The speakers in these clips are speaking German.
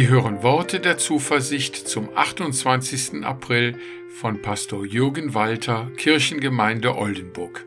Sie hören Worte der Zuversicht zum 28. April von Pastor Jürgen Walter, Kirchengemeinde Oldenburg.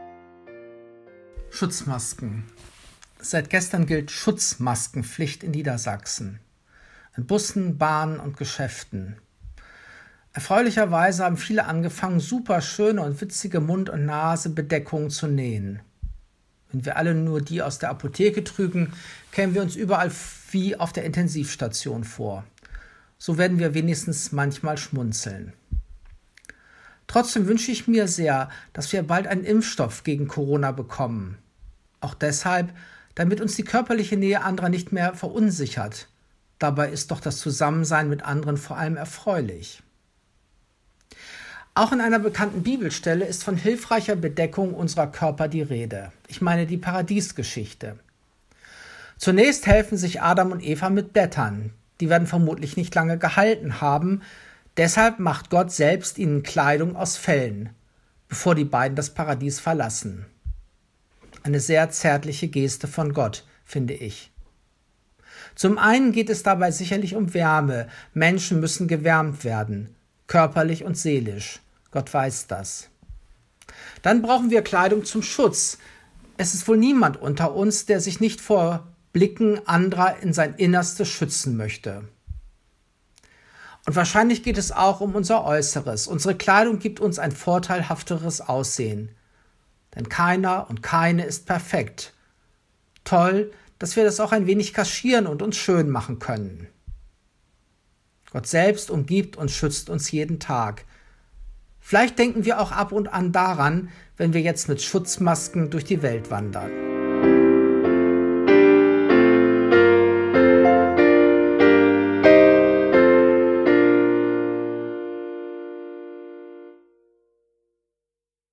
Schutzmasken. Seit gestern gilt Schutzmaskenpflicht in Niedersachsen. In Bussen, Bahnen und Geschäften. Erfreulicherweise haben viele angefangen, super schöne und witzige Mund- und Nasebedeckungen zu nähen. Wenn wir alle nur die aus der Apotheke trügen, kämen wir uns überall wie auf der Intensivstation vor. So werden wir wenigstens manchmal schmunzeln. Trotzdem wünsche ich mir sehr, dass wir bald einen Impfstoff gegen Corona bekommen. Auch deshalb, damit uns die körperliche Nähe anderer nicht mehr verunsichert. Dabei ist doch das Zusammensein mit anderen vor allem erfreulich. Auch in einer bekannten Bibelstelle ist von hilfreicher Bedeckung unserer Körper die Rede. Ich meine die Paradiesgeschichte. Zunächst helfen sich Adam und Eva mit Blättern. Die werden vermutlich nicht lange gehalten haben. Deshalb macht Gott selbst ihnen Kleidung aus Fellen, bevor die beiden das Paradies verlassen. Eine sehr zärtliche Geste von Gott, finde ich. Zum einen geht es dabei sicherlich um Wärme. Menschen müssen gewärmt werden. Körperlich und seelisch. Gott weiß das. Dann brauchen wir Kleidung zum Schutz. Es ist wohl niemand unter uns, der sich nicht vor Blicken anderer in sein Innerstes schützen möchte. Und wahrscheinlich geht es auch um unser Äußeres. Unsere Kleidung gibt uns ein vorteilhafteres Aussehen. Denn keiner und keine ist perfekt. Toll, dass wir das auch ein wenig kaschieren und uns schön machen können. Gott selbst umgibt und schützt uns jeden Tag. Vielleicht denken wir auch ab und an daran, wenn wir jetzt mit Schutzmasken durch die Welt wandern.